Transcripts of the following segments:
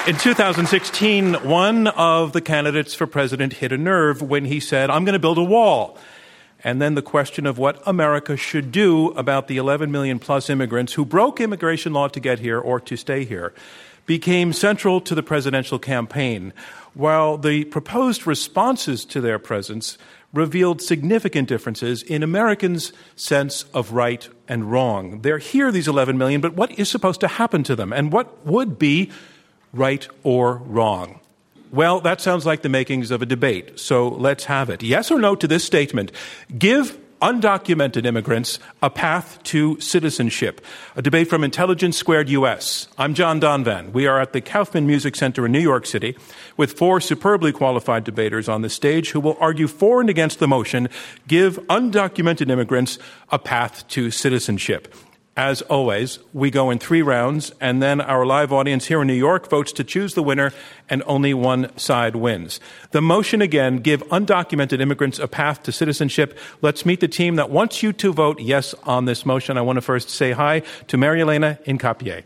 In 2016, one of the candidates for president hit a nerve when he said, I'm going to build a wall. And then the question of what America should do about the 11 million plus immigrants who broke immigration law to get here or to stay here became central to the presidential campaign, while the proposed responses to their presence revealed significant differences in Americans' sense of right and wrong. They're here, these 11 million, but what is supposed to happen to them? And what would be right or wrong? Well, that sounds like the makings of a debate, so let's have it. Yes or no to this statement: give undocumented immigrants a path to citizenship. A debate from Intelligence Squared US. I'm John Donvan. We are at the Kaufman Music Center in New York City with four superbly qualified debaters on the stage who will argue for and against the motion, give undocumented immigrants a path to citizenship. As always, we go in 3 rounds, and then our live audience here in New York votes to choose the winner, and only one side wins. The motion again, give undocumented immigrants a path to citizenship. Let's meet the team that wants you to vote yes on this motion. I want to first say hi to Mary Elena Incapié.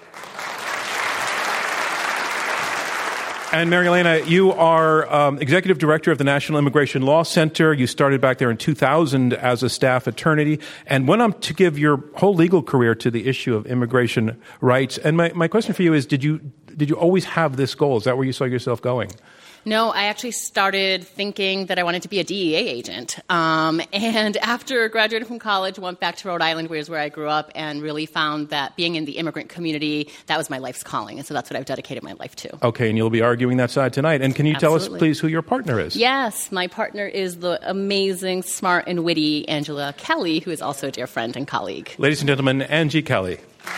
And Mary Elena, you are Executive Director of the National Immigration Law Center. You started back there in 2000 as a staff attorney and went on to give your whole legal career to the issue of immigration rights. And my question for you is, did you always have this goal? Is that where you saw yourself going? No, I actually started thinking that I wanted to be a DEA agent. And after graduating from college, went back to Rhode Island, where I grew up, and really found that being in the immigrant community, that was my life's calling. And so that's what I've dedicated my life to. Okay, and you'll be arguing that side tonight. And can you tell us, please, who your partner is? Yes, my partner is the amazing, smart, and witty Angela Kelly, who is also a dear friend and colleague. Ladies and gentlemen, Angie Kelly.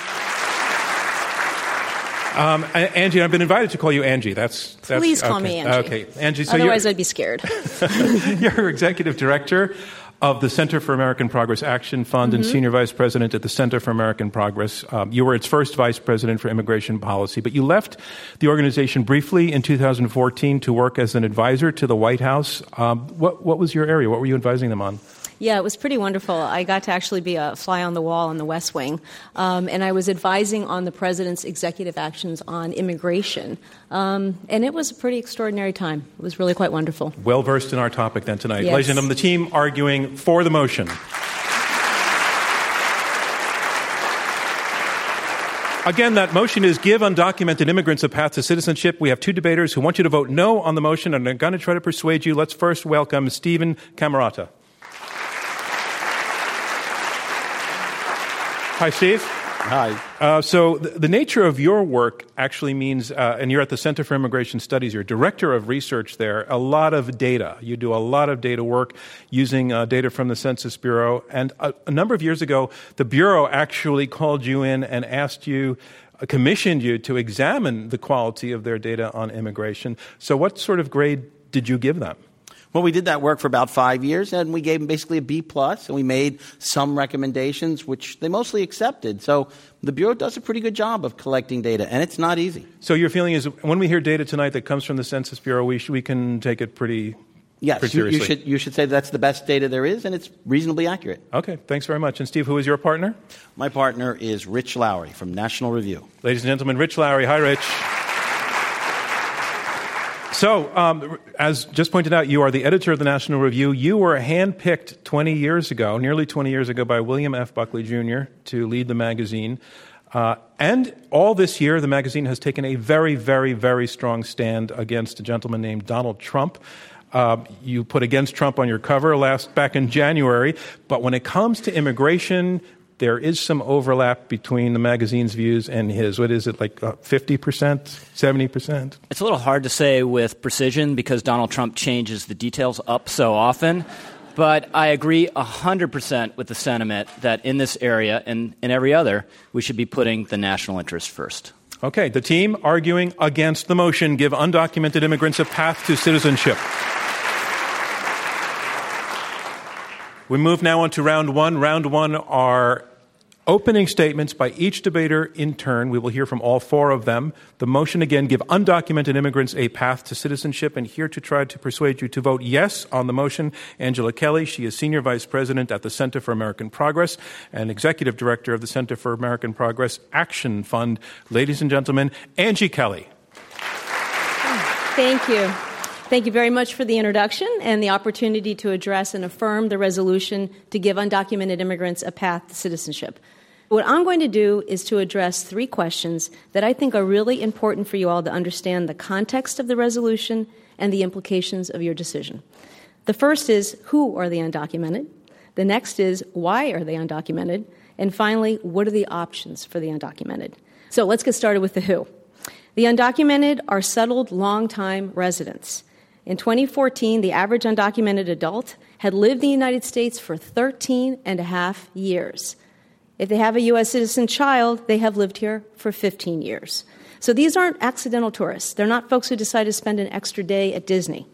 Angie, I've been invited to call you Angie. Please call me Angie. Okay, Angie. So otherwise, I'd be scared. You're Executive Director of the Center for American Progress Action Fund and Senior Vice President at the Center for American Progress. You were its first Vice President for Immigration Policy, but you left the organization briefly in 2014 to work as an advisor to the White House. What was your area? What were you advising them on? Yeah, it was pretty wonderful. I got to actually be a fly on the wall in the West Wing, and I was advising on the president's executive actions on immigration. And it was a pretty extraordinary time. It was really quite wonderful. Well versed in our topic then tonight. Yes. Ladies and gentlemen, the team arguing for the motion. Again, that motion is give undocumented immigrants a path to citizenship. We have 2 debaters who want you to vote no on the motion, and they're going to try to persuade you. Let's first welcome Stephen Camarota. Hi, Steve. Hi. So the nature of your work actually means, and you're at the Center for Immigration Studies, you're Director of Research there, a lot of data. You do a lot of data work using data from the Census Bureau. And a number of years ago, the Bureau actually called you in and asked you, commissioned you to examine the quality of their data on immigration. So what sort of grade did you give them? Well, we did that work for about 5 years, and we gave them basically a B+, and we made some recommendations, which they mostly accepted. So the Bureau does a pretty good job of collecting data, and it's not easy. So your feeling is when we hear data tonight that comes from the Census Bureau, we can take it pretty seriously? You should say that's the best data there is, and it's reasonably accurate. Okay, thanks very much. And Steve, who is your partner? My partner is Rich Lowry from National Review. Ladies and gentlemen, Rich Lowry. Hi, Rich. So, as just pointed out, you are the editor of the National Review. You were handpicked nearly 20 years ago, by William F. Buckley, Jr. to lead the magazine. And all this year, the magazine has taken a very, very, very strong stand against a gentleman named Donald Trump. You put against Trump on your cover back in January. But when it comes to immigration, there is some overlap between the magazine's views and his. What is it, like 50%, 70%? It's a little hard to say with precision because Donald Trump changes the details up so often. But I agree 100% with the sentiment that in this area and in every other, we should be putting the national interest first. Okay, the team arguing against the motion, give undocumented immigrants a path to citizenship. We move now on to round one. Round one are opening statements by each debater in turn. We will hear from all 4 of them. The motion, again, give undocumented immigrants a path to citizenship. And here to try to persuade you to vote yes on the motion, Angela Kelly. She is Senior Vice President at the Center for American Progress and Executive Director of the Center for American Progress Action Fund. Ladies and gentlemen, Angie Kelly. Thank you. Thank you very much for the introduction and the opportunity to address and affirm the resolution to give undocumented immigrants a path to citizenship. What I'm going to do is to address 3 questions that I think are really important for you all to understand the context of the resolution and the implications of your decision. The first is, who are the undocumented? The next is, why are they undocumented? And finally, what are the options for the undocumented? So let's get started with the who. The undocumented are settled long-time residents. In 2014, the average undocumented adult had lived in the United States for 13 and a half years. If they have a U.S. citizen child, they have lived here for 15 years. So these aren't accidental tourists. They're not folks who decide to spend an extra day at Disney.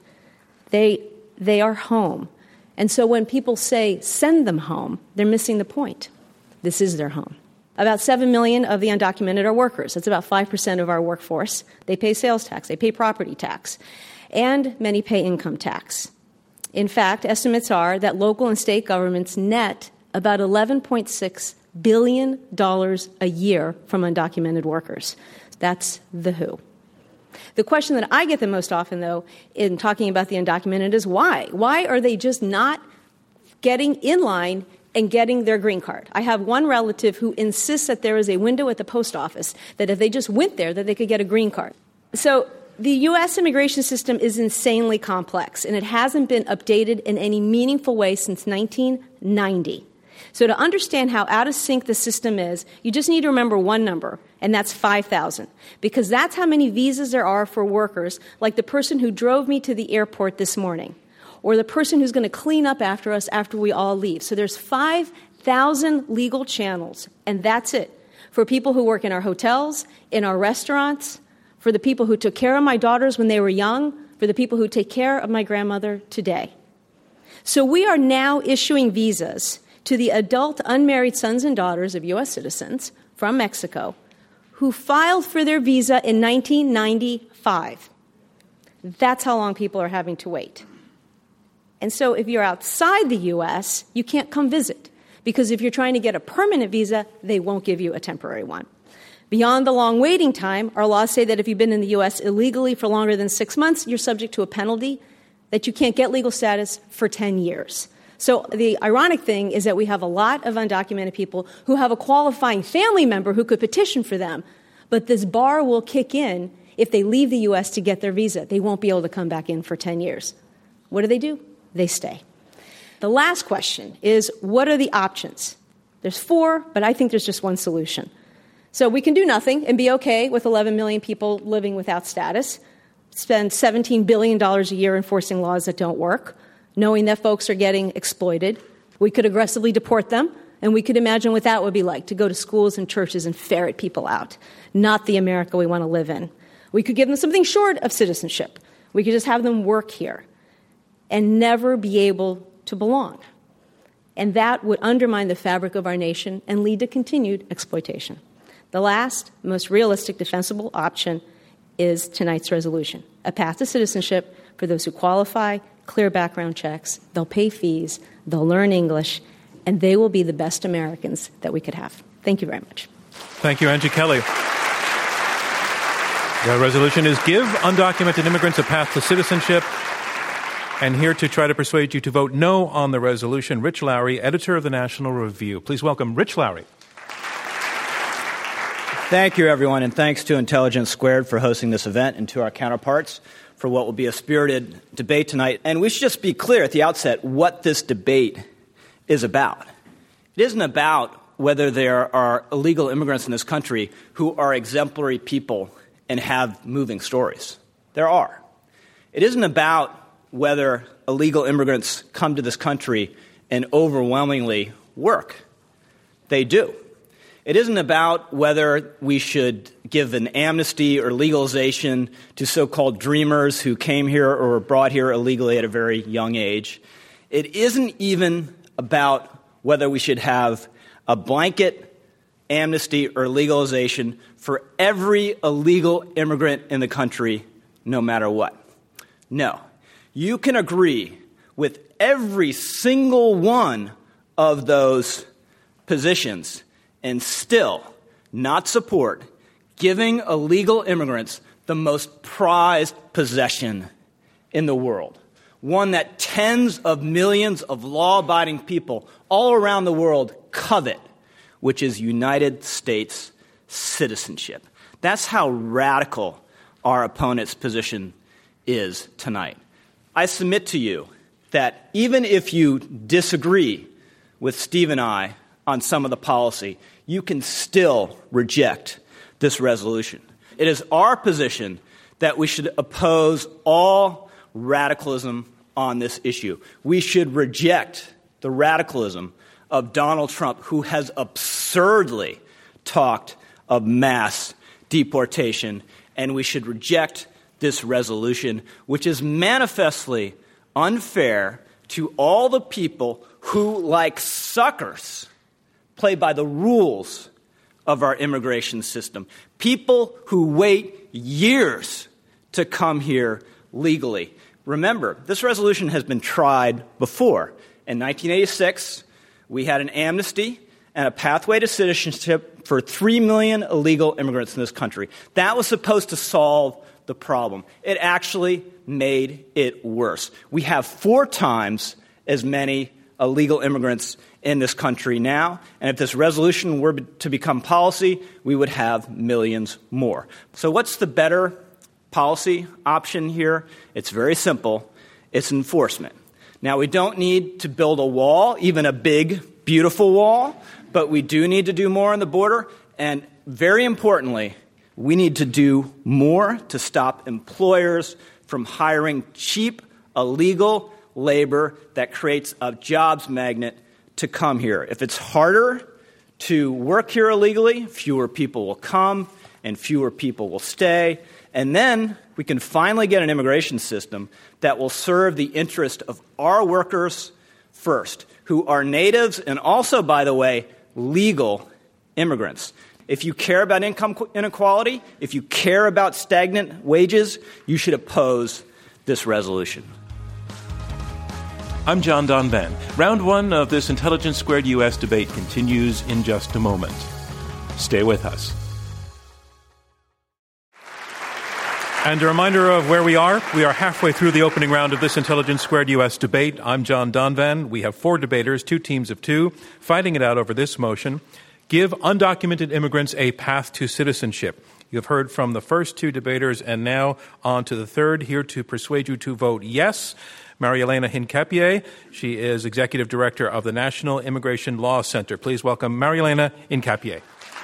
They are home. And so when people say, send them home, they're missing the point. This is their home. About 7 million of the undocumented are workers. That's about 5% of our workforce. They pay sales tax. They pay property tax. And many pay income tax. In fact, estimates are that local and state governments net about $11.6 billion a year from undocumented workers. That's the who. The question that I get the most often, though, in talking about the undocumented is why? Why are they just not getting in line and getting their green card? I have one relative who insists that there is a window at the post office, that if they just went there, that they could get a green card. So the U.S. immigration system is insanely complex, and it hasn't been updated in any meaningful way since 1990. So to understand how out of sync the system is, you just need to remember one number, and that's 5,000, because that's how many visas there are for workers, like the person who drove me to the airport this morning, or the person who's going to clean up after us after we all leave. So there's 5,000 legal channels, and that's it, for people who work in our hotels, in our restaurants, for the people who took care of my daughters when they were young, for the people who take care of my grandmother today. So we are now issuing visas to the adult unmarried sons and daughters of U.S. citizens from Mexico who filed for their visa in 1995. That's how long people are having to wait. And so if you're outside the U.S., you can't come visit, because if you're trying to get a permanent visa, they won't give you a temporary one. Beyond the long waiting time, our laws say that if you've been in the U.S. illegally for longer than 6 months, you're subject to a penalty, that you can't get legal status for 10 years. So the ironic thing is that we have a lot of undocumented people who have a qualifying family member who could petition for them, but this bar will kick in if they leave the U.S. to get their visa. They won't be able to come back in for 10 years. What do? They stay. The last question is, what are the options? There's 4, but I think there's just one solution. So we can do nothing and be okay with 11 million people living without status, spend $17 billion a year enforcing laws that don't work, knowing that folks are getting exploited. We could aggressively deport them, and we could imagine what that would be like, to go to schools and churches and ferret people out. Not the America we want to live in. We could give them something short of citizenship. We could just have them work here and never be able to belong. And that would undermine the fabric of our nation and lead to continued exploitation. The last, most realistic, defensible option is tonight's resolution: a path to citizenship for those who qualify, clear background checks, they'll pay fees, they'll learn English, and they will be the best Americans that we could have. Thank you very much. Thank you, Angie Kelly. The resolution is Give Undocumented Immigrants a Path to Citizenship. And here to try to persuade you to vote no on the resolution, Rich Lowry, editor of the National Review. Please welcome Rich Lowry. Thank you, everyone, and thanks to Intelligence Squared for hosting this event, and to our counterparts for what will be a spirited debate tonight. And we should just be clear at the outset what this debate is about. It isn't about whether there are illegal immigrants in this country who are exemplary people and have moving stories. There are. It isn't about whether illegal immigrants come to this country and overwhelmingly work. They do. It isn't about whether we should give an amnesty or legalization to so-called dreamers who came here or were brought here illegally at a very young age. It isn't even about whether we should have a blanket amnesty or legalization for every illegal immigrant in the country, no matter what. No. You can agree with every single one of those positions and still not support giving illegal immigrants the most prized possession in the world, one that tens of millions of law-abiding people all around the world covet, which is United States citizenship. That's how radical our opponent's position is tonight. I submit to you that even if you disagree with Steve and I on some of the policy, you can still reject this resolution. It is our position that we should oppose all radicalism on this issue. We should reject the radicalism of Donald Trump, who has absurdly talked of mass deportation, and we should reject this resolution, which is manifestly unfair to all the people who, like suckers, play by the rules of our immigration system. People who wait years to come here legally. Remember, this resolution has been tried before. In 1986, we had an amnesty and a pathway to citizenship for 3 million illegal immigrants in this country. That was supposed to solve the problem. It actually made it worse. We have 4 times as many illegal immigrants in this country now, and if this resolution were to become policy, we would have millions more. So what's the better policy option here? It's very simple. It's enforcement. Now, we don't need to build a wall, even a big, beautiful wall, but we do need to do more on the border, and very importantly, we need to do more to stop employers from hiring cheap, illegal labor that creates a jobs magnet to come here. If it's harder to work here illegally, fewer people will come and fewer people will stay. And then we can finally get an immigration system that will serve the interest of our workers first, who are natives and also, by the way, legal immigrants. If you care about income inequality, if you care about stagnant wages, you should oppose this resolution. I'm John Donvan. Round 1 of this Intelligence Squared U.S. debate continues in just a moment. Stay with us. And a reminder of where we are. We are halfway through the opening round of this Intelligence Squared U.S. debate. I'm John Donvan. We have 4 debaters, 2 teams of 2, fighting it out over this motion. Give undocumented immigrants a path to citizenship. You've heard from the first 2 debaters, and now on to the third, here to persuade you to vote yes. Marielena Hincapie. She is Executive Director of the National Immigration Law Center. Please welcome Marielena Hincapie.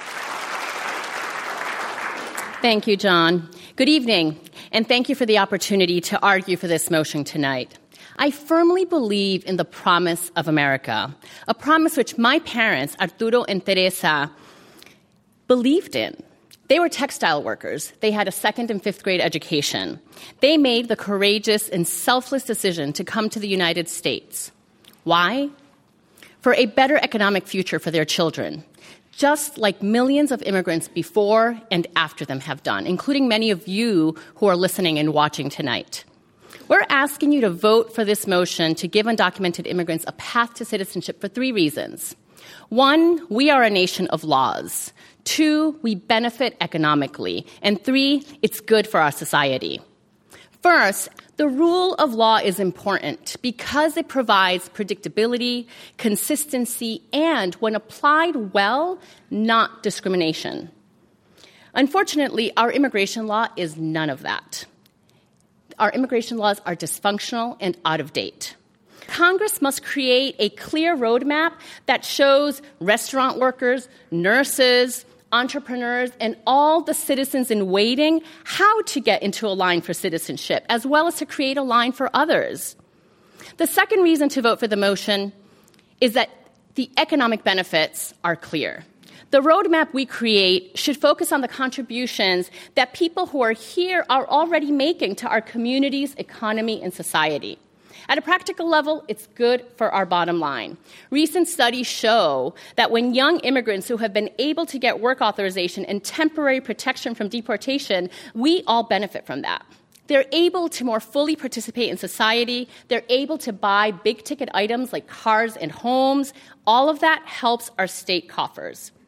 Thank you, John. Good evening, and thank you for the opportunity to argue for this motion tonight. I firmly believe in the promise of America, a promise which my parents, Arturo and Teresa, believed in. They were textile workers. They had a 2nd and 5th grade education. They made the courageous and selfless decision to come to the United States. Why? For a better economic future for their children, just like millions of immigrants before and after them have done, including many of you who are listening and watching tonight. We're asking you to vote for this motion to give undocumented immigrants a path to citizenship for 3 reasons. 1, we are a nation of laws. 2, we benefit economically. And 3, it's good for our society. First, the rule of law is important because it provides predictability, consistency, and, when applied well, not discrimination. Unfortunately, our immigration law is none of that. Our immigration laws are dysfunctional and out of date. Congress must create a clear roadmap that shows restaurant workers, nurses, entrepreneurs, and all the citizens in waiting how to get into a line for citizenship, as well as to create a line for others. The second reason to vote for the motion is that the economic benefits are clear. The roadmap we create should focus on the contributions that people who are here are already making to our communities, economy, and society. At a practical level, it's good for our bottom line. Recent studies show that when young immigrants who have been able to get work authorization and temporary protection from deportation, we all benefit from that. They're able to more fully participate in society. They're able to buy big-ticket items like cars and homes. All of that helps our state coffers.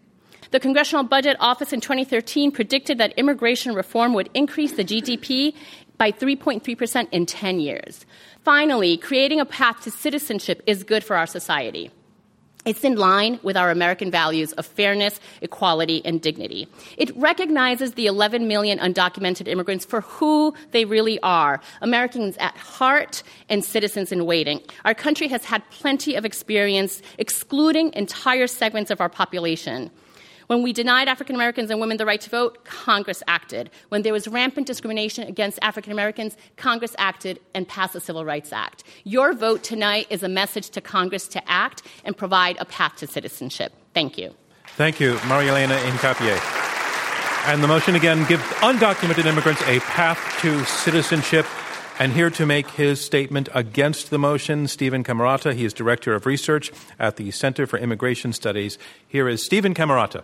The Congressional Budget Office in 2013 predicted that immigration reform would increase the GDP by 3.3% in 10 years. Finally, creating a path to citizenship is good for our society. It's in line with our American values of fairness, equality, and dignity. It recognizes the 11 million undocumented immigrants for who they really are, Americans at heart and citizens in waiting. Our country has had plenty of experience excluding entire segments of our population. When we denied African Americans and women the right to vote, Congress acted. When there was rampant discrimination against African Americans, Congress acted and passed the Civil Rights Act. Your vote tonight is a message to Congress to act and provide a path to citizenship. Thank you. Thank you, Marielena Hincapie. And the motion again, give undocumented immigrants a path to citizenship. And here to make his statement against the motion, Stephen Camarota. He is Director of Research at the Center for Immigration Studies. Here is Stephen Camarota.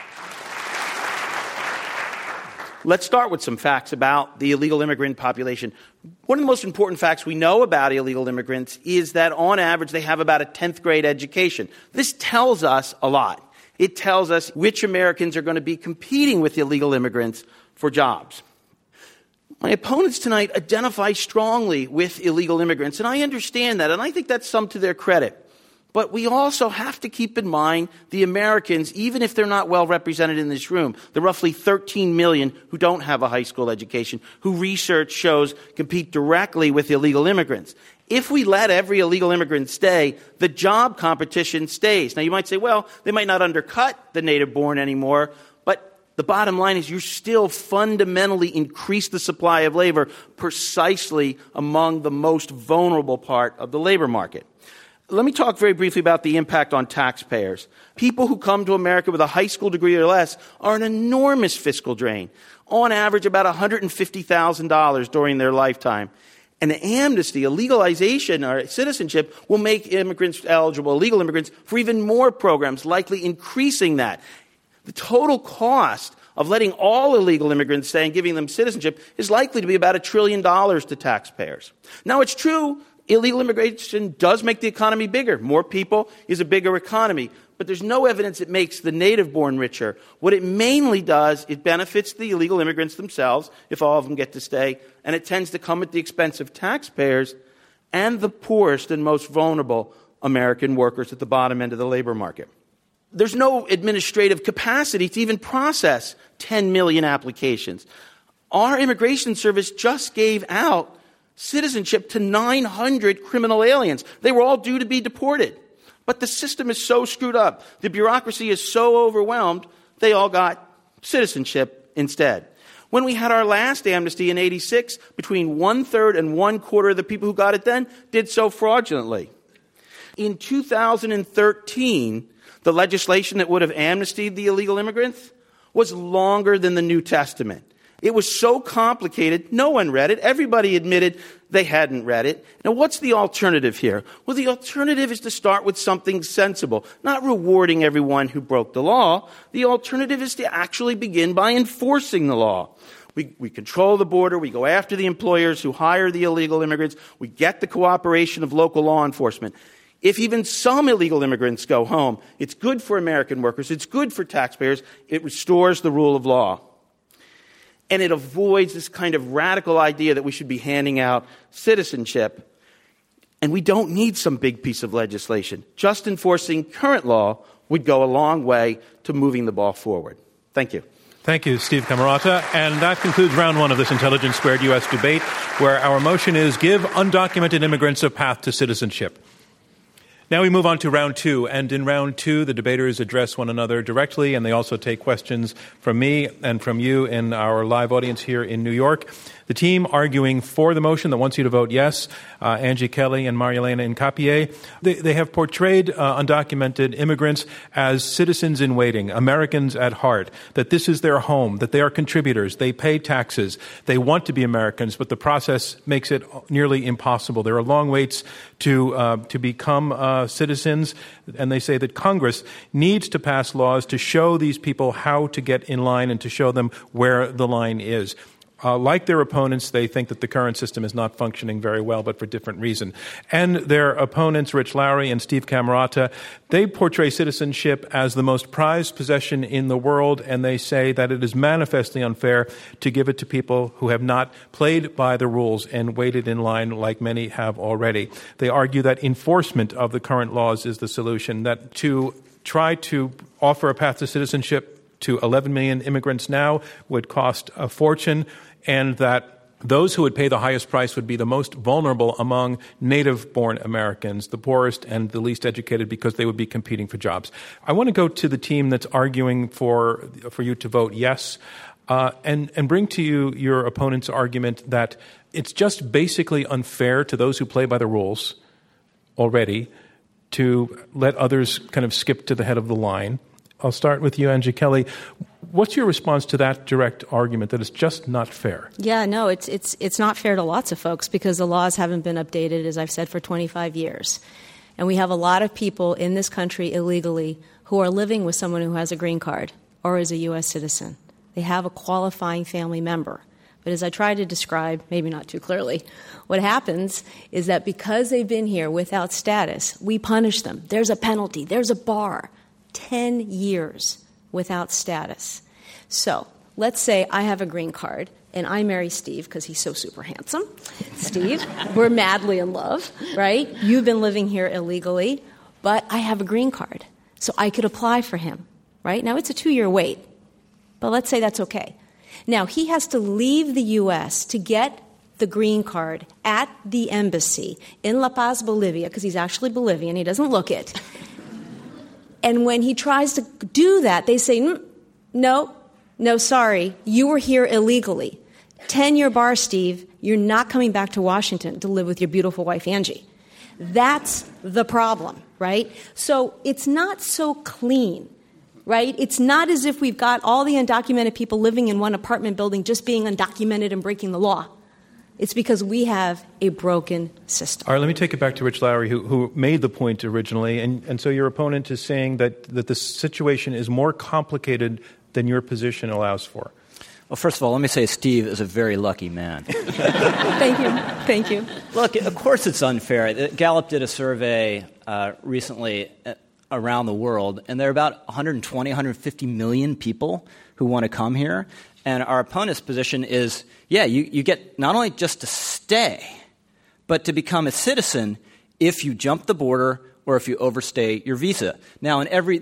Let's start with some facts about the illegal immigrant population. One of the most important facts we know about illegal immigrants is that on average they have about a 10th grade education. This tells us a lot. It tells us which Americans are going to be competing with illegal immigrants for jobs. My opponents tonight identify strongly with illegal immigrants, and I understand that, and I think that's some to their credit. But we also have to keep in mind the Americans, even if they're not well represented in this room, the roughly 13 million who don't have a high school education, who research shows compete directly with illegal immigrants. If we let every illegal immigrant stay, the job competition stays. Now, you might say, well, they might not undercut the native-born anymore, but the bottom line is you still fundamentally increase the supply of labor precisely among the most vulnerable part of the labor market. Let me talk very briefly about the impact on taxpayers. People who come to America with a high school degree or less are an enormous fiscal drain, on average about $150,000 during their lifetime. And the amnesty, a legalization or citizenship, will make immigrants eligible, illegal immigrants, for even more programs, likely increasing that. The total cost of letting all illegal immigrants stay and giving them citizenship is likely to be about $1 trillion to taxpayers. Now, it's true, illegal immigration does make the economy bigger. More people is a bigger economy. But there's no evidence it makes the native-born richer. What it mainly does, it benefits the illegal immigrants themselves, if all of them get to stay, and it tends to come at the expense of taxpayers and the poorest and most vulnerable American workers at the bottom end of the labor market. There's no administrative capacity to even process 10 million applications. Our immigration service just gave out citizenship to 900 criminal aliens. They were all due to be deported. But the system is so screwed up, the bureaucracy is so overwhelmed, they all got citizenship instead. When we had our last amnesty in '86, between 1/3 and 1/4 of the people who got it then did so fraudulently. In 2013, the legislation that would have amnestied the illegal immigrants was longer than the New Testament. It was so complicated, no one read it. Everybody admitted they hadn't read it. Now, what's the alternative here? Well, the alternative is to start with something sensible, not rewarding everyone who broke the law. The alternative is to actually begin by enforcing the law. We control the border. We go after the employers who hire the illegal immigrants. We get the cooperation of local law enforcement. If even some illegal immigrants go home, it's good for American workers. It's good for taxpayers. It restores the rule of law. And it avoids this kind of radical idea that we should be handing out citizenship. And we don't need some big piece of legislation. Just enforcing current law would go a long way to moving the ball forward. Thank you. Thank you, Steve Camarota. And that concludes round one of this Intelligence Squared U.S. debate, where our motion is give undocumented immigrants a path to citizenship. Now we move on to round two, and in round two, the debaters address one another directly, and they also take questions from me and from you in our live audience here in New York. The team arguing for the motion that wants you to vote yes, Angie Kelly and Marielena Hincapie, they have portrayed undocumented immigrants as citizens in waiting, Americans at heart, that this is their home, that they are contributors, they pay taxes, they want to be Americans, but the process makes it nearly impossible. There are long waits to become citizens, and they say that Congress needs to pass laws to show these people how to get in line and to show them where the line is. Like their opponents, they think that the current system is not functioning very well, but for different reason. And their opponents, Rich Lowry and Steve Camarota, they portray citizenship as the most prized possession in the world, and they say that it is manifestly unfair to give it to people who have not played by the rules and waited in line like many have already. They argue that enforcement of the current laws is the solution, that to try to offer a path to citizenship to 11 million immigrants now would cost a fortune, and that those who would pay the highest price would be the most vulnerable among native-born Americans, the poorest and the least educated, because they would be competing for jobs. I want to go to the team that's arguing for you to vote yes, and bring to you your opponent's argument that it's just basically unfair to those who play by the rules already to let others kind of skip to the head of the line. I'll start with you, Angie Kelly. What's your response to that direct argument that it's just not fair? Yeah, no, it's not fair to lots of folks because the laws haven't been updated, as I've said, for 25 years. And we have a lot of people in this country illegally who are living with someone who has a green card or is a U.S. citizen. They have a qualifying family member. But as I try to describe, maybe not too clearly, what happens is that because they've been here without status, we punish them. There's a penalty. There's a bar. 10 years without status. So let's say I have a green card and I marry Steve because he's so super handsome. Steve, we're madly in love, right? You've been living here illegally, but I have a green card. So I could apply for him, right? Now it's a 2-year wait, but let's say that's okay. Now, he has to leave the U.S. to get the green card at the embassy in La Paz, Bolivia, because he's actually Bolivian. He doesn't look it. And when he tries to do that, they say, no, sorry, you were here illegally. 10-year bar, Steve. You're not coming back to Washington to live with your beautiful wife, Angie. That's the problem, right? So it's not so clean. Right? It's not as if we've got all the undocumented people living in one apartment building just being undocumented and breaking the law. It's because we have a broken system. All right, let me take it back to Rich Lowry, who made the point originally. And so your opponent is saying that the situation is more complicated than your position allows for. Well, first of all, let me say Steve is a very lucky man. Thank you. Look, of course it's unfair. Gallup did a survey recently around the world, and there are about 120, 150 million people who want to come here. And our opponent's position is, you get not only just to stay, but to become a citizen if you jump the border or if you overstay your visa. Now,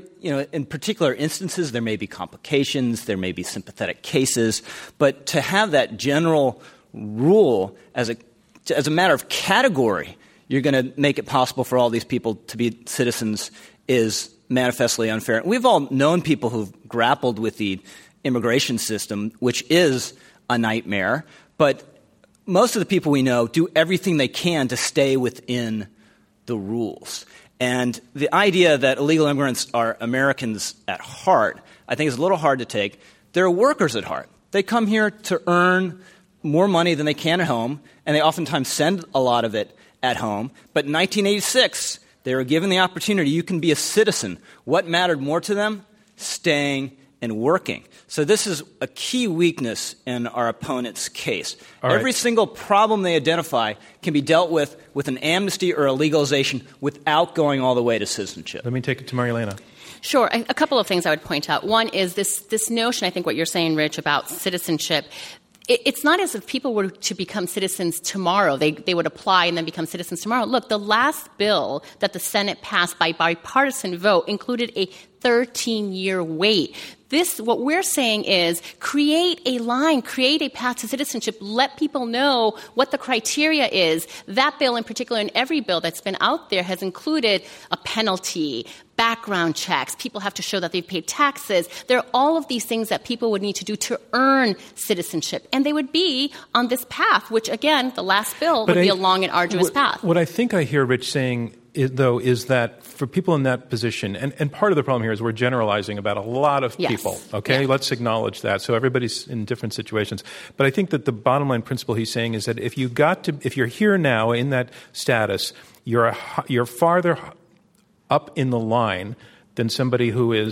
in particular instances, there may be complications, there may be sympathetic cases, but to have that general rule as a matter of category, you're going to make it possible for all these people to be citizens is manifestly unfair. We've all known people who've grappled with the immigration system, which is a nightmare, but most of the people we know do everything they can to stay within the rules. And the idea that illegal immigrants are Americans at heart, I think is a little hard to take. They're workers at heart. They come here to earn more money than they can at home, and they oftentimes send a lot of it at home. But in 1986, they were given the opportunity. You can be a citizen. What mattered more to them? Staying and working. So this is a key weakness in our opponent's case. Every single problem they identify can be dealt with an amnesty or a legalization without going all the way to citizenship. Let me take it to Marielena. Sure. A couple of things I would point out. One is this notion, I think what you're saying, Rich, about citizenship. It's not as if people were to become citizens tomorrow. They would apply and then become citizens tomorrow. Look, the last bill that the Senate passed by bipartisan vote included a 13-year wait. What we're saying is create a line, create a path to citizenship, let people know what the criteria is. That bill in particular, and every bill that's been out there, has included a penalty, background checks. People have to show that they've paid taxes. There are all of these things that people would need to do to earn citizenship. And they would be on this path, which, again, the last bill would be a long and arduous path. What I think I hear Rich saying, is that for people in that position, and part of the problem here is we're generalizing about a lot of people, okay? Yeah. Let's acknowledge that. So everybody's in different situations. But I think that the bottom line principle he's saying is that if you're here now in that status, you're farther up in the line than somebody who is,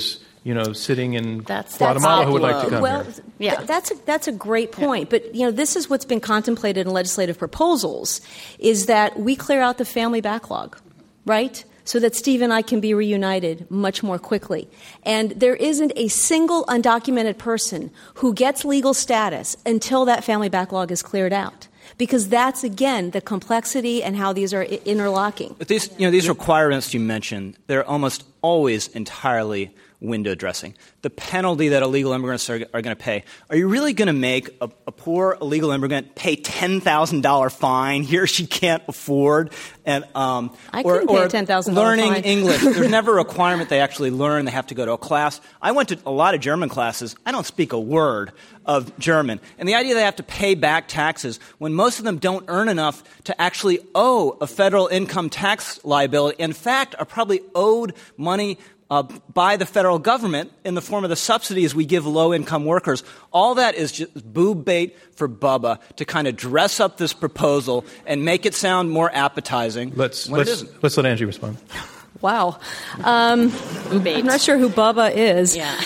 sitting in That's Guatemala who would like to come well, here. Yeah. That's a great point. But, this is what's been contemplated in legislative proposals, is that we clear out the family backlog, right? So that Steve and I can be reunited much more quickly. And there isn't a single undocumented person who gets legal status until that family backlog is cleared out. Because that's, again, the complexity and how these are interlocking. But these requirements you mentioned, they're almost always entirely window dressing. The penalty that illegal immigrants are going to pay. Are you really going to make a poor illegal immigrant pay $10,000 fine he or she can't afford? And I couldn't pay a $10,000 learning fine. English. There's never a requirement they actually learn. They have to go to a class. I went to a lot of German classes. I don't speak a word of German. And the idea they have to pay back taxes when most of them don't earn enough to actually owe a federal income tax liability, in fact, are probably owed money by the federal government in the form of the subsidies we give low-income workers. All that is just boob bait for Bubba to kind of dress up this proposal and make it sound more appetizing. Let's let Angie respond. Wow. I'm not sure who Bubba is. Yeah.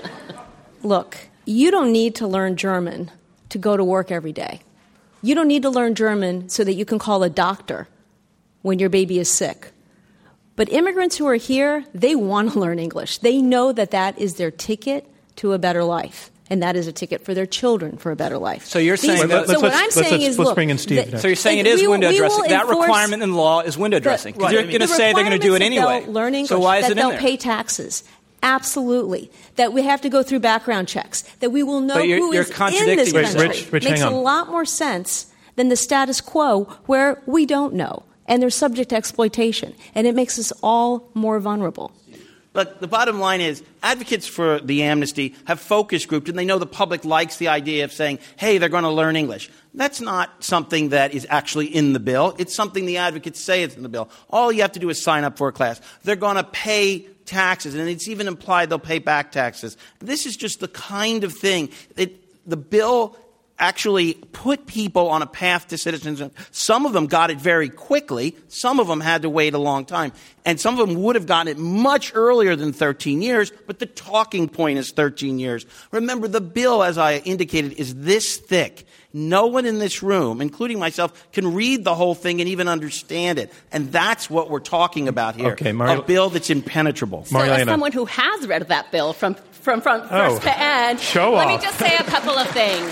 Look, you don't need to learn German to go to work every day. You don't need to learn German so that you can call a doctor when your baby is sick. But immigrants who are here, they want to learn English. They know that that is their ticket to a better life. And that is a ticket for their children for a better life. So you're saying let's bring in Steve. So you're saying it is window dressing. That requirement in the law is window dressing. Because you're going to say they're going to do it anyway. Learn English, so why is it in there? That they'll pay taxes. Absolutely. That we have to go through background checks. That we will know who is in this country. Rich, makes a lot more sense than the status quo where we don't know. And they're subject to exploitation. And it makes us all more vulnerable. But the bottom line is, advocates for the amnesty have focus groups, and they know the public likes the idea of saying, hey, they're going to learn English. That's not something that is actually in the bill. It's something the advocates say is in the bill. All you have to do is sign up for a class. They're going to pay taxes, and it's even implied they'll pay back taxes. This is just the kind of thing that the bill actually put people on a path to citizenship. Some of them got it very quickly. Some of them had to wait a long time. And some of them would have gotten it much earlier than 13 years, but the talking point is 13 years. Remember, the bill, as I indicated, is this thick. No one in this room, including myself, can read the whole thing and even understand it. And that's what we're talking about here. Okay, a bill that's impenetrable. So as someone who has read that bill from first to end, let me just say a couple of things.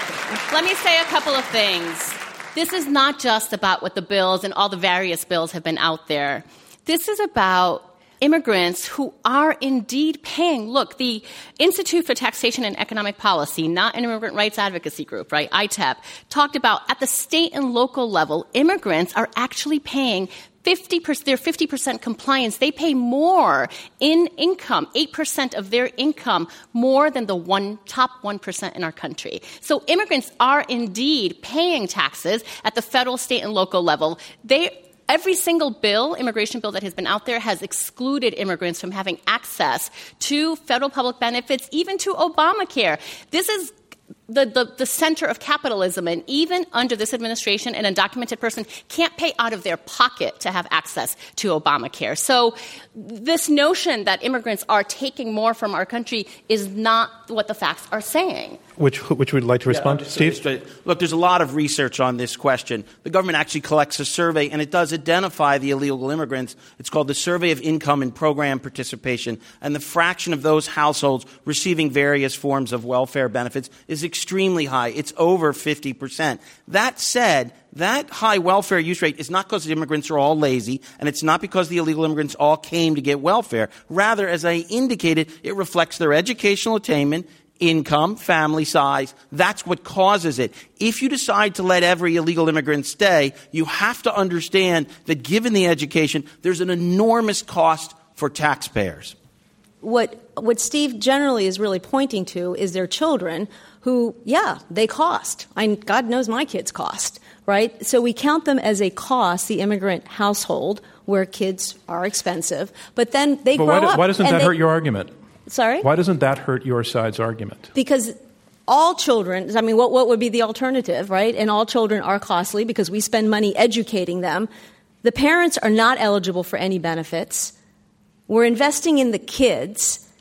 This is not just about what the bills and all the various bills have been out there. This is about immigrants who are indeed paying. Look, the Institute for Taxation and Economic Policy, not an immigrant rights advocacy group, right, ITEP, talked about at the state and local level, immigrants are actually paying 50%, their 50% compliance. They pay more in income, 8% of their income, more than the top 1% in our country. So immigrants are indeed paying taxes at the federal, state, and local level. Every single immigration bill that has been out there has excluded immigrants from having access to federal public benefits, even to Obamacare. This is the center of capitalism, and even under this administration, an undocumented person can't pay out of their pocket to have access to Obamacare. So this notion that immigrants are taking more from our country is not what the facts are saying. Which would like to respond? Steve? Look, there's a lot of research on this question. The government actually collects a survey, and it does identify the illegal immigrants. It's called the Survey of Income and Program Participation, and the fraction of those households receiving various forms of welfare benefits is extremely high. It's over 50%. That said, that high welfare use rate is not because the immigrants are all lazy, and it's not because the illegal immigrants all came to get welfare. Rather, as I indicated, it reflects their educational attainment, income, family size. That's what causes it. If you decide to let every illegal immigrant stay, you have to understand that given the education, there's an enormous cost for taxpayers. What Steve generally is really pointing to is their children who, they cost. God knows my kids cost, right? So we count them as a cost, the immigrant household, where kids are expensive, but then they grow up. Why doesn't that hurt your argument? Sorry? Why doesn't that hurt your side's argument? Because all children, what would be the alternative, right? And all children are costly because we spend money educating them. The parents are not eligible for any benefits. We're investing in the kids.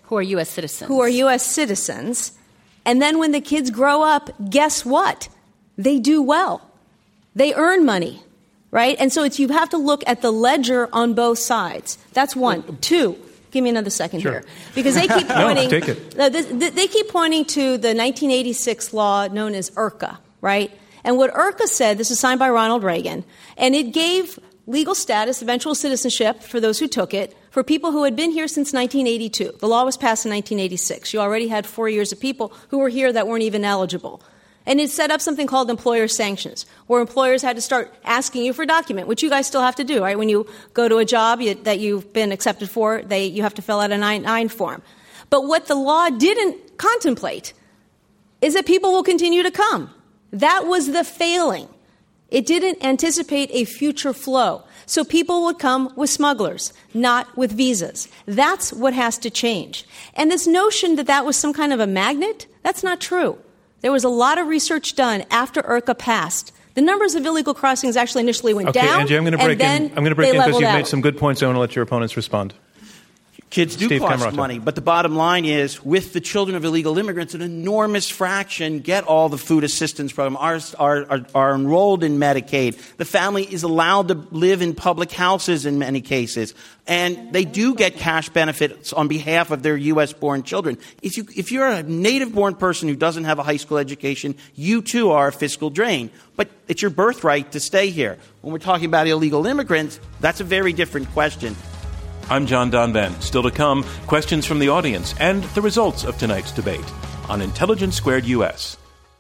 Who are U.S. citizens. Who are U.S. citizens. And then when the kids grow up, guess what? They do well. They earn money, right? And so you have to look at the ledger on both sides. That's one. Two, give me another second here. Because they keep pointing, take it. They keep pointing to the 1986 law known as IRCA, right? And what IRCA said, this was signed by Ronald Reagan, and it gave legal status, eventual citizenship for those who took it, for people who had been here since 1982. The law was passed in 1986. You already had 4 years of people who were here that weren't even eligible. And it set up something called employer sanctions, where employers had to start asking you for a document, which you guys still have to do, right? When you go to a job that you've been accepted for, you have to fill out a 9-9 form. But what the law didn't contemplate is that people will continue to come. That was the failing. It didn't anticipate a future flow. So people would come with smugglers, not with visas. That's what has to change. And this notion that was some kind of a magnet, that's not true. There was a lot of research done after IRCA passed. The numbers of illegal crossings actually initially went down. Okay, Angie, I'm going to break in. I'm going to break in because you've made some good points. I want to let your opponents respond. Kids do Steve cost Cameron. money, but the bottom line is, with the children of illegal immigrants, an enormous fraction get all the food assistance program, are enrolled in Medicaid. The family is allowed to live in public houses in many cases, and they do get cash benefits on behalf of their U.S.-born children. If you're a native-born person who doesn't have a high school education, you too are a fiscal drain. But it's your birthright to stay here. When we're talking about illegal immigrants, that's a very different question. I'm John Donvan. Still to come, questions from the audience and the results of tonight's debate on Intelligence Squared US.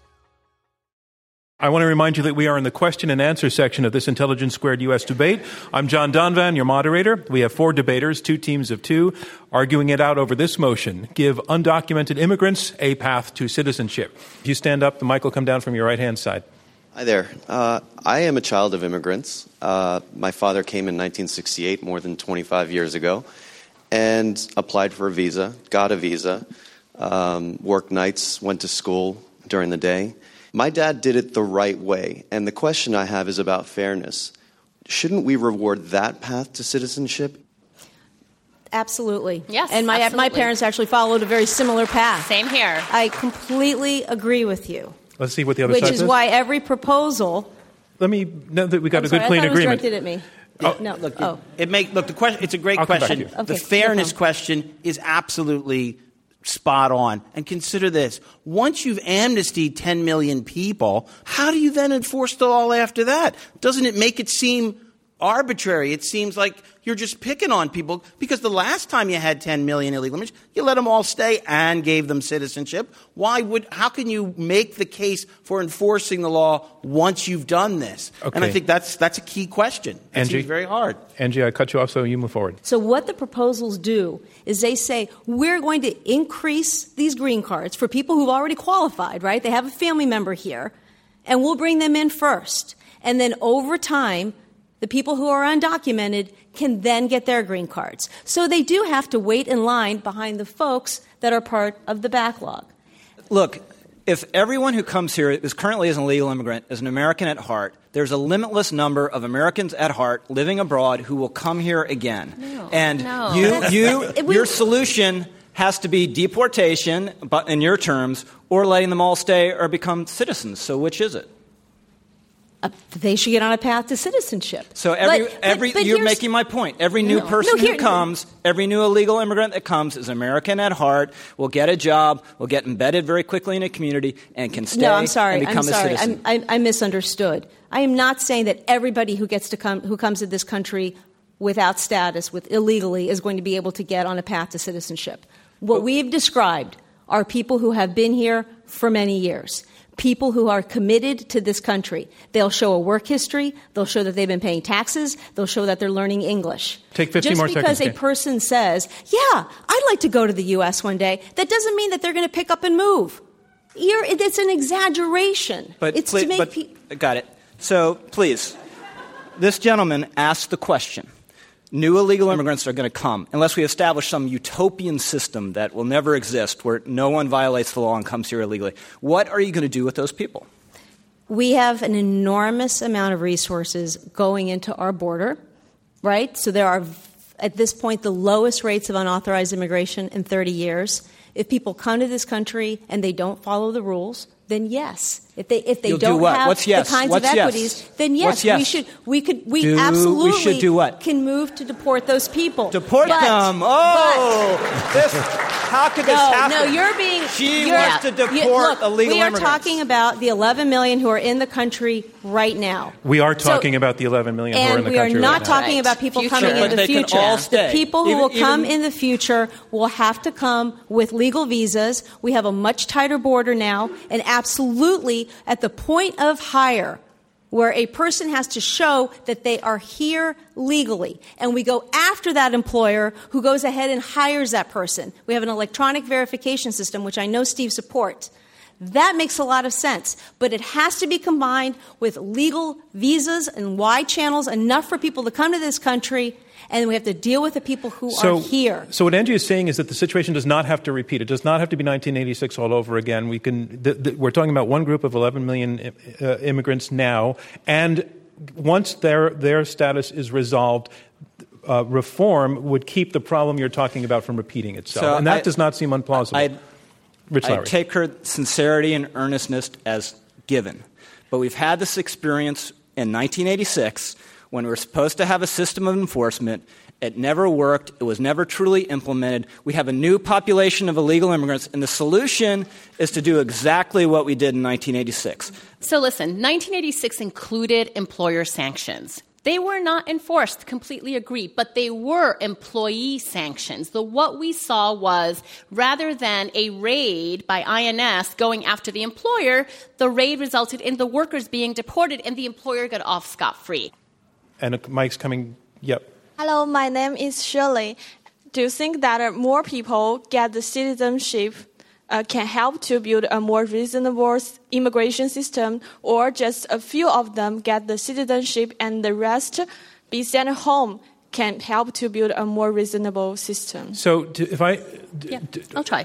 I want to remind you that we are in the question and answer section of this Intelligence Squared US debate. I'm John Donvan, your moderator. We have 4 debaters, 2 teams of 2, arguing it out over this motion: give undocumented immigrants a path to citizenship. If you stand up, the mic will come down from your right-hand side. Hi there. I am a child of immigrants. My father came in 1968, more than 25 years ago, and applied for a visa, got a visa, worked nights, went to school during the day. My dad did it the right way, and the question I have is about fairness. Shouldn't we reward that path to citizenship? Absolutely. Yes, and my parents actually followed a very similar path. Same here. I completely agree with you. Let's see what the other side says. Which is why every proposal... Let me know that we got a good, clean agreement. It was directed at me. The question. It's a great question. Okay, the fairness question is absolutely spot on. And consider this: once you've amnestied 10 million people, how do you then enforce the law after that? Doesn't it make it seem arbitrary? It seems like you're just picking on people, because the last time you had 10 million illegal immigrants, you let them all stay and gave them citizenship. How can you make the case for enforcing the law once you've done this? Okay. And I think that's a key question. It seems very hard. Angie, I cut you off, so you move forward. So what the proposals do is they say, we're going to increase these green cards for people who've already qualified, right? They have a family member here, and we'll bring them in first. And then over time, the people who are undocumented can then get their green cards. So they do have to wait in line behind the folks that are part of the backlog. Look, if everyone who comes here is currently an illegal immigrant is an American at heart, there's a limitless number of Americans at heart living abroad who will come here again. Your solution has to be deportation, but in your terms, or letting them all stay or become citizens. So which is it? They should get on a path to citizenship. So you're making my point. Every new person who comes, every new illegal immigrant that comes is American at heart, will get a job, will get embedded very quickly in a community, and can stay and become a citizen. I misunderstood. I am not saying that everybody who comes to this country without status, illegally, is going to be able to get on a path to citizenship. What we've described are people who have been here for many years. People who are committed to this country. They'll show a work history. They'll show that they've been paying taxes. They'll show that they're learning English. Take 15 more seconds. Just because a person says, yeah, I'd like to go to the U.S. one day, that doesn't mean that they're going to pick up and move. It's an exaggeration. Got it. So, please, this gentleman asked the question. New illegal immigrants are going to come unless we establish some utopian system that will never exist where no one violates the law and comes here illegally. What are you going to do with those people? We have an enormous amount of resources going into our border, right? So there are at this point, the lowest rates of unauthorized immigration in 30 years. If people come to this country and they don't follow the rules, then yes. If they don't have the kinds of equities, then yes, we absolutely should do what? Can move to deport those people. Deport them. How could this happen? No, She wants to deport illegal immigrants. We are talking about the 11 million who are in the country right now. We are talking about the 11 million who are in the country right now. And we are not talking about people coming in the future. Can all stay. The people who will come in the future will have to come with legal visas. We have a much tighter border now, and absolutely at the point of hire, where a person has to show that they are here legally. And we go after that employer who goes ahead and hires that person. We have an electronic verification system, which I know Steve supports. That makes a lot of sense. But it has to be combined with legal visas and wide channels, enough for people to come to this country, and we have to deal with the people who are here. So what Angie is saying is that the situation does not have to repeat. It does not have to be 1986 all over again. We're talking about one group of 11 million immigrants now, and once their status is resolved, reform would keep the problem you're talking about from repeating itself. And that does not seem unplausible. I take her sincerity and earnestness as given. But we've had this experience in 1986 when we were supposed to have a system of enforcement. It never worked. It was never truly implemented. We have a new population of illegal immigrants, and the solution is to do exactly what we did in 1986. So listen, 1986 included employer sanctions. They were not enforced, completely agree, but they were employee sanctions. What we saw was, rather than a raid by INS going after the employer, the raid resulted in the workers being deported and the employer got off scot-free. And Mike's coming, yep. Hello, my name is Shirley. Do you think that more people get the citizenship can help to build a more reasonable immigration system, or just a few of them get the citizenship and the rest be sent home can help to build a more reasonable system? So I'll try.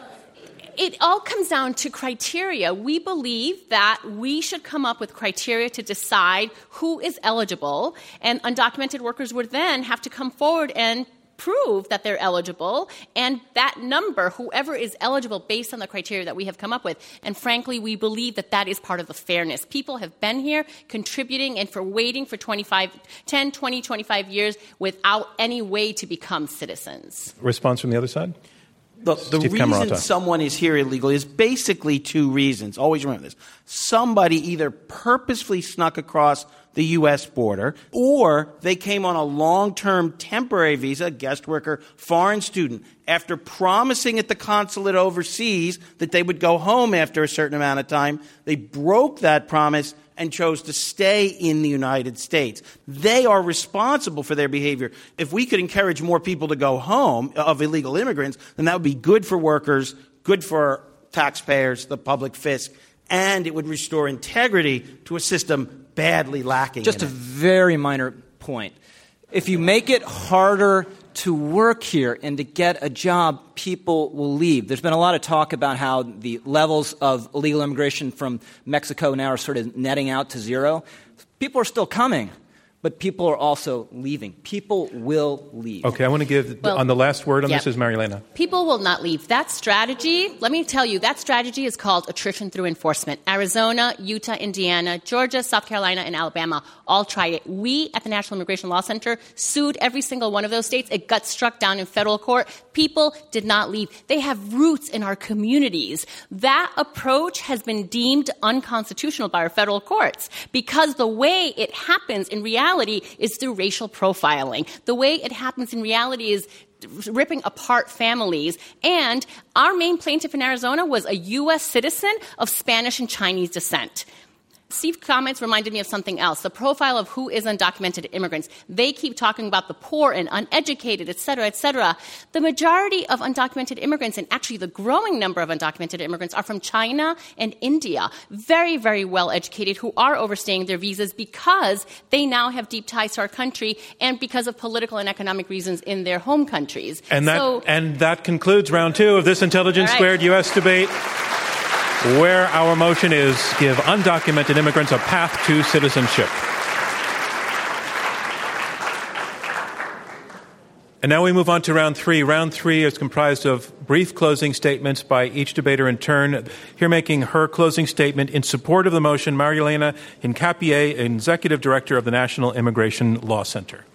It all comes down to criteria. We believe that we should come up with criteria to decide who is eligible, and undocumented workers would then have to come forward and prove that they're eligible, and that number, whoever is eligible based on the criteria that we have come up with. And frankly, we believe that that is part of the fairness. People have been here contributing and for waiting for 10, 20, 25 years without any way to become citizens. Response from the other side? Look, the reason someone is here illegally is basically two reasons. Always remember this. Somebody either purposefully snuck across the U.S. border, or they came on a long-term temporary visa, guest worker, foreign student, after promising at the consulate overseas that they would go home after a certain amount of time. They broke that promise and chose to stay in the United States. They are responsible for their behavior. If we could encourage more people to go home of illegal immigrants, then that would be good for workers, good for taxpayers, the public fisc, and it would restore integrity to a system badly lacking. Just a very minor point. If you make it harder to work here and to get a job, people will leave. There's been a lot of talk about how the levels of illegal immigration from Mexico now are sort of netting out to zero. People are still coming, but people are also leaving. People will leave. Okay, I want to give on the last word on this is Marilena. People will not leave. That strategy, let me tell you, that strategy is called attrition through enforcement. Arizona, Utah, Indiana, Georgia, South Carolina, and Alabama all tried it. We at the National Immigration Law Center sued every single one of those states. It got struck down in federal court. People did not leave. They have roots in our communities. That approach has been deemed unconstitutional by our federal courts because the way it happens in reality is through racial profiling. The way it happens in reality is ripping apart families. And our main plaintiff in Arizona was a U.S. citizen of Spanish and Chinese descent. Steve's comments reminded me of something else, the profile of who is undocumented immigrants. They keep talking about the poor and uneducated, et cetera, et cetera. The majority of undocumented immigrants, and actually the growing number of undocumented immigrants, are from China and India, very, very well educated, who are overstaying their visas because they now have deep ties to our country and because of political and economic reasons in their home countries. And that concludes round two of this Intelligence Squared U.S. debate, where our motion is give undocumented immigrants a path to citizenship. And now we move on to round three. Round three is comprised of brief closing statements by each debater in turn. Here making her closing statement in support of the motion, Marielena Hincapié, Executive Director of the National Immigration Law Center.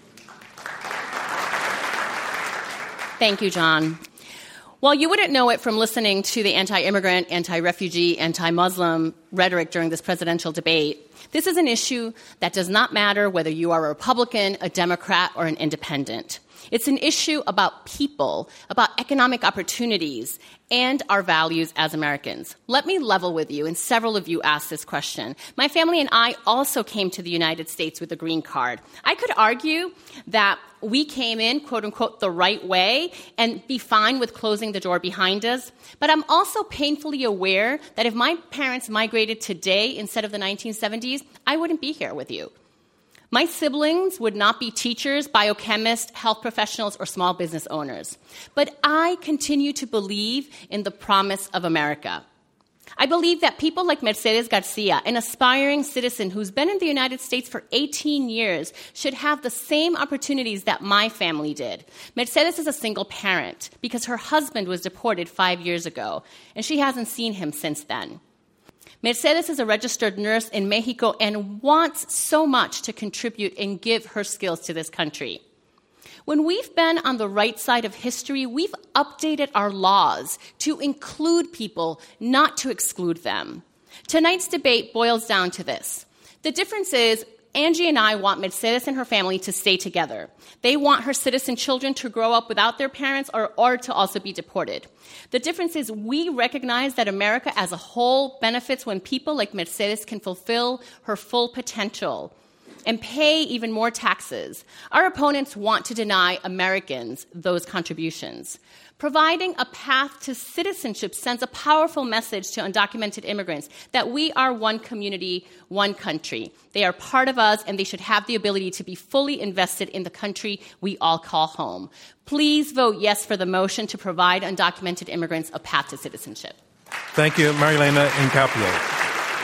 Thank you, John. Well, you wouldn't know it from listening to the anti-immigrant, anti-refugee, anti-Muslim rhetoric during this presidential debate. This is an issue that does not matter whether you are a Republican, a Democrat, or an independent. It's an issue about people, about economic opportunities, and our values as Americans. Let me level with you, and several of you asked this question. My family and I also came to the United States with a green card. I could argue that we came in, quote unquote, the right way and be fine with closing the door behind us. But I'm also painfully aware that if my parents migrated today instead of the 1970s, I wouldn't be here with you. My siblings would not be teachers, biochemists, health professionals, or small business owners. But I continue to believe in the promise of America. I believe that people like Mercedes Garcia, an aspiring citizen who's been in the United States for 18 years, should have the same opportunities that my family did. Mercedes is a single parent because her husband was deported 5 years ago, and she hasn't seen him since then. Mercedes is a registered nurse in Mexico and wants so much to contribute and give her skills to this country. When we've been on the right side of history, we've updated our laws to include people, not to exclude them. Tonight's debate boils down to this. The difference is Angie and I want Mercedes and her family to stay together. They want her citizen children to grow up without their parents or to also be deported. The difference is we recognize that America as a whole benefits when people like Mercedes can fulfill her full potential and pay even more taxes. Our opponents want to deny Americans those contributions. Providing a path to citizenship sends a powerful message to undocumented immigrants that we are one community, one country. They are part of us, and they should have the ability to be fully invested in the country we all call home. Please vote yes for the motion to provide undocumented immigrants a path to citizenship. Thank you, Marielena Hincapié.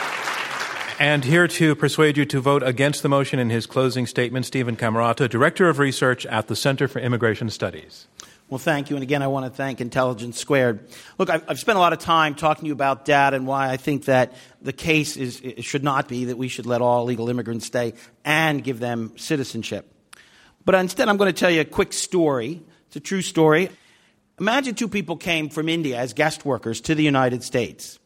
And here to persuade you to vote against the motion in his closing statement, Stephen Camarota, Director of Research at the Center for Immigration Studies. Well, thank you. And again, I want to thank Intelligence Squared. Look, I've spent a lot of time talking to you about data and why I think that the case should not be that we should let all illegal immigrants stay and give them citizenship. But instead, I'm going to tell you a quick story. It's a true story. Imagine two people came from India as guest workers to the United States.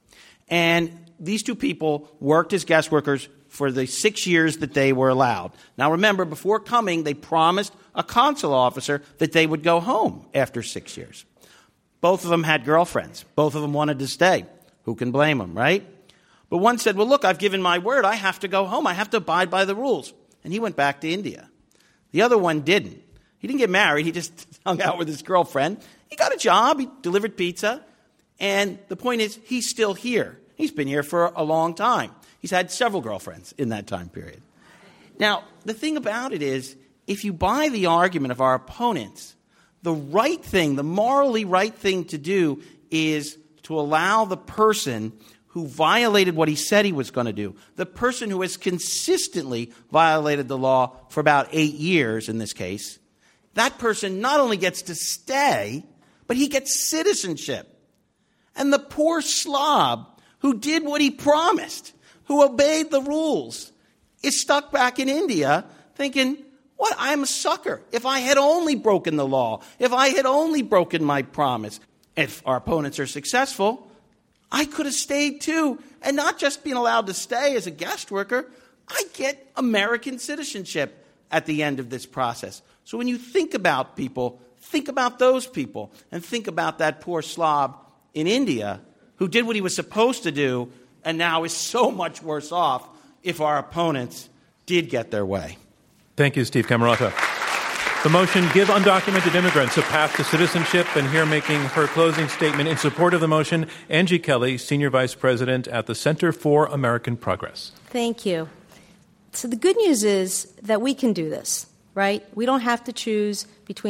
And these two people worked as guest workers for the 6 years that they were allowed. Now remember, before coming, they promised a consular officer that they would go home after 6 years. Both of them had girlfriends. Both of them wanted to stay. Who can blame them, right? But one said, well, look, I've given my word. I have to go home. I have to abide by the rules. And he went back to India. The other one didn't. He didn't get married. He just hung out with his girlfriend. He got a job. He delivered pizza. And the point is, he's still here. He's been here for a long time. He's had several girlfriends in that time period. Now, the thing about it is, if you buy the argument of our opponents, the right thing, the morally right thing to do is to allow the person who violated what he said he was going to do, the person who has consistently violated the law for about 8 years in this case, that person not only gets to stay, but he gets citizenship. And the poor slob who did what he promised, who obeyed the rules, is stuck back in India thinking, what, I'm a sucker. If I had only broken the law, if I had only broken my promise, if our opponents are successful, I could have stayed too. And not just being allowed to stay as a guest worker, I get American citizenship at the end of this process. So when you think about people, think about those people, and think about that poor slob in India who did what he was supposed to do and now is so much worse off if our opponents did get their way. Thank you, Steve Camarota. The motion, Give Undocumented Immigrants a Path to Citizenship, and here making her closing statement in support of the motion, Angie Kelly, Senior Vice President at the Center for American Progress. Thank you. So the good news is that we can do this, right? We don't have to choose between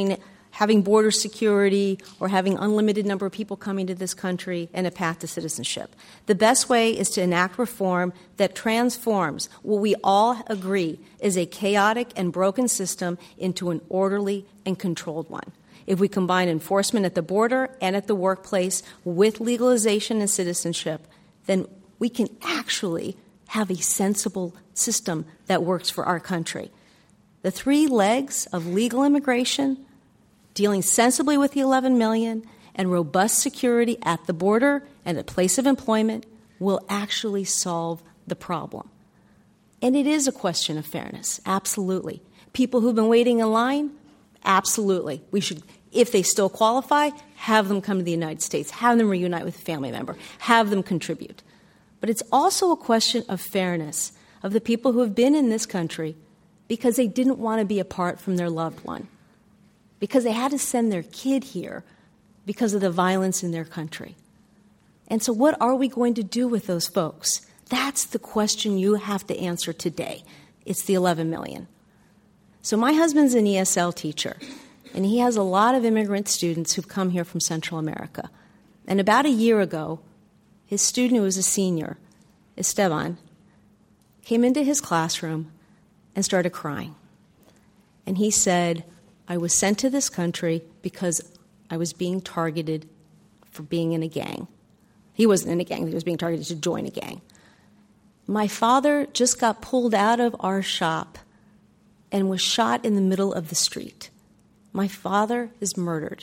having border security or having unlimited number of people coming to this country and a path to citizenship. The best way is to enact reform that transforms what we all agree is a chaotic and broken system into an orderly and controlled one. If we combine enforcement at the border and at the workplace with legalization and citizenship, then we can actually have a sensible system that works for our country. The three legs of legal immigration, dealing sensibly with the 11 million, and robust security at the border and at place of employment will actually solve the problem. And it is a question of fairness, absolutely. People who've been waiting in line, absolutely. We should, if they still qualify, have them come to the United States, have them reunite with a family member, have them contribute. But it's also a question of fairness of the people who have been in this country because they didn't want to be apart from their loved one, because they had to send their kid here because of the violence in their country. And so what are we going to do with those folks? That's the question you have to answer today. It's the 11 million. So my husband's an ESL teacher, and he has a lot of immigrant students who've come here from Central America. And about a year ago, his student who was a senior, Esteban, came into his classroom and started crying. And he said, I was sent to this country because I was being targeted for being in a gang. He wasn't in a gang. He was being targeted to join a gang. My father just got pulled out of our shop and was shot in the middle of the street. My father is murdered.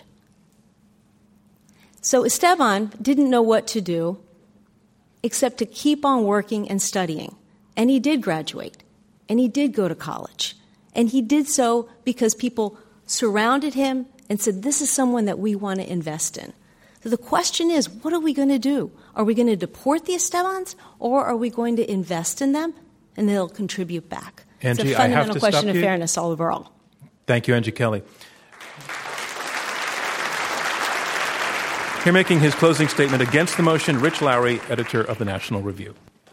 So Esteban didn't know what to do except to keep on working and studying. And he did graduate. And he did go to college. And he did so because people surrounded him and said, this is someone that we want to invest in. So the question is, what are we going to do? Are we going to deport the Estebans, or are we going to invest in them and they'll contribute back? Angie, it's a fundamental question of fairness all overall. Thank you, Angie Kelly. Here making his closing statement against the motion, Rich Lowry, editor of the National Review.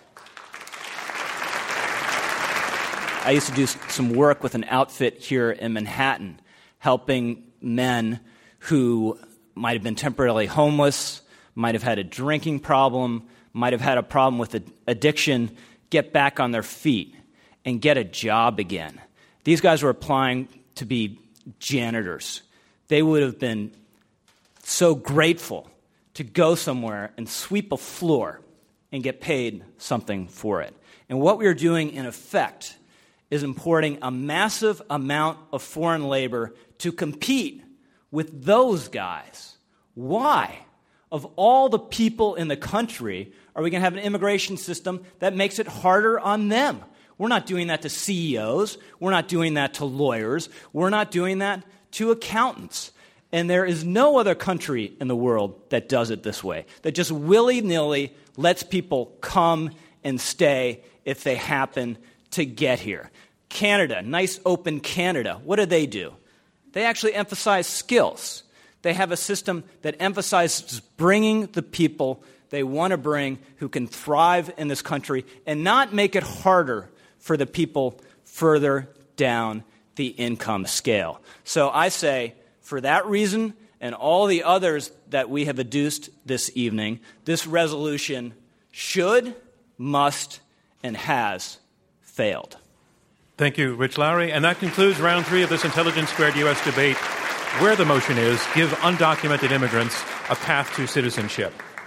I used to do some work with an outfit here in Manhattan, helping men who might have been temporarily homeless, might have had a drinking problem, might have had a problem with addiction, get back on their feet and get a job again. These guys were applying to be janitors. They would have been so grateful to go somewhere and sweep a floor and get paid something for it. And what we are doing, in effect, is importing a massive amount of foreign labor to compete with those guys. Why? Of all the people in the country, are we going to have an immigration system that makes it harder on them? We're not doing that to CEOs. We're not doing that to lawyers. We're not doing that to accountants. And there is no other country in the world that does it this way, that just willy-nilly lets people come and stay if they happen to get here. Canada, nice open Canada, what do? They actually emphasize skills. They have a system that emphasizes bringing the people they want to bring who can thrive in this country and not make it harder for the people further down the income scale. So I say, for that reason and all the others that we have adduced this evening, this resolution should, must, and has failed. Thank you, Rich Lowry. And that concludes round 3 of this Intelligence Squared U.S. debate, where the motion is, give undocumented immigrants a path to citizenship.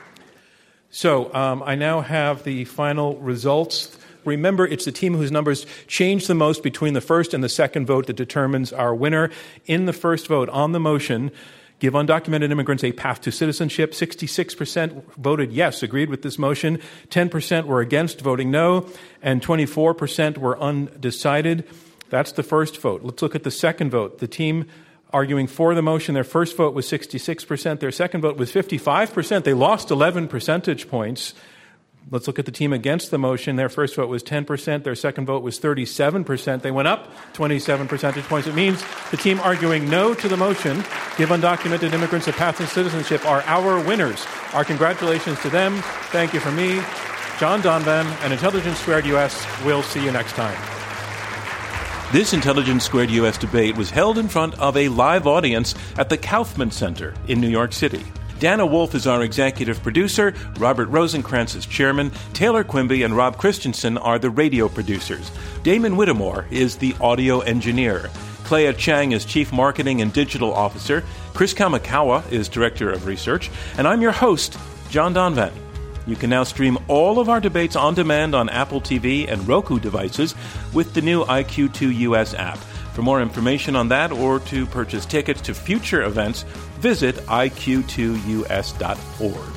So I now have the final results. Remember, it's the team whose numbers change the most between the first and the second vote that determines our winner. In the first vote on the motion, give undocumented immigrants a path to citizenship, 66% voted yes, agreed with this motion, 10% were against, voting no, and 24% were undecided. That's the first vote. Let's look at the second vote. The team arguing for the motion, their first vote was 66%, their second vote was 55%. They lost 11 percentage points. Let's look at the team against the motion. Their first vote was 10%. Their second vote was 37%. They went up 27 percentage points. It means the team arguing no to the motion, give undocumented immigrants a path to citizenship, are our winners. Our congratulations to them. Thank you from me, John Donvan, and Intelligence Squared US. We'll see you next time. This Intelligence Squared U.S. debate was held in front of a live audience at the Kaufman Center in New York City. Dana Wolf is our executive producer, Robert Rosenkrantz is chairman, Taylor Quimby and Rob Christensen are the radio producers. Damon Whittemore is the audio engineer. Clea Chang is chief marketing and digital officer. Chris Kamikawa is director of research. And I'm your host, John Donvan. You can now stream all of our debates on demand on Apple TV and Roku devices with the new IQ2 US app. For more information on that or to purchase tickets to future events, visit iq2us.org.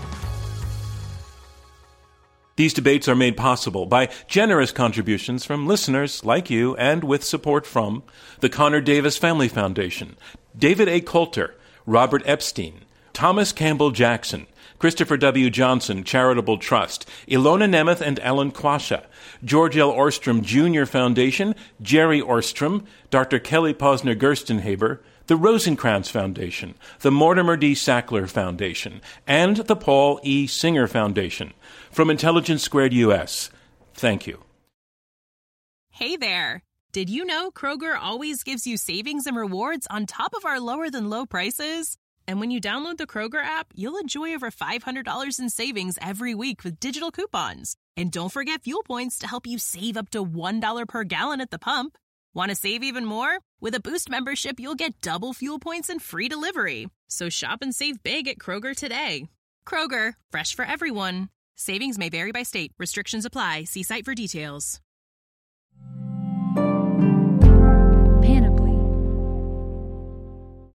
These debates are made possible by generous contributions from listeners like you and with support from the Connor Davis Family Foundation, David A. Coulter, Robert Epstein, Thomas Campbell Jackson, Christopher W. Johnson Charitable Trust, Ilona Nemeth and Ellen Quasha, George L. Orstrom Jr. Foundation, Jerry Orstrom, Dr. Kelly Posner Gerstenhaber, the Rosenkrantz Foundation, the Mortimer D. Sackler Foundation, and the Paul E. Singer Foundation. From Intelligence Squared U.S., thank you. Hey there! Did you know Kroger always gives you savings and rewards on top of our lower-than-low prices? And when you download the Kroger app, you'll enjoy over $500 in savings every week with digital coupons. And don't forget fuel points to help you save up to $1 per gallon at the pump. Want to save even more? With a Boost membership, you'll get double fuel points and free delivery. So shop and save big at Kroger today. Kroger, fresh for everyone. Savings may vary by state. Restrictions apply. See site for details.